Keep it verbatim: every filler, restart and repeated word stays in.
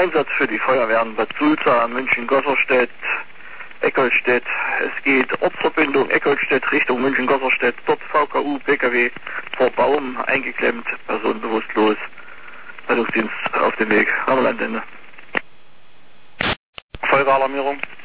Einsatz für die Feuerwehren Bad Sulza, München-Gosserstedt, Eckolstedt. Es geht Ortsverbindung Eckolstedt Richtung München-Gosserstedt. Dort V K U, P K W vor Baum eingeklemmt, Person bewusstlos. Rettungsdienst auf dem Weg. Rammelandende. Folgealarmierung.